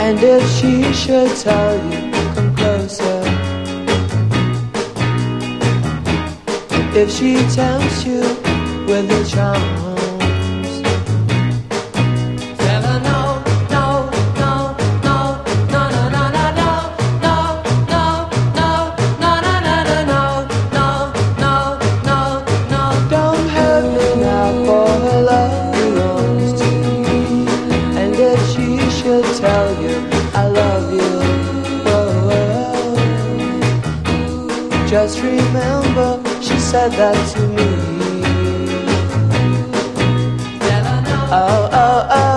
And if she should tell you, come closer. If she tempts you with her charms, tell her no, no, no, no, no, no, no, no, no, no, no, no, no, no, no, no, no, no. Don't hurt me now, for her love belongs to you. And if she should tell you I love you, oh, oh, just remember she said that to me. Oh, oh, oh.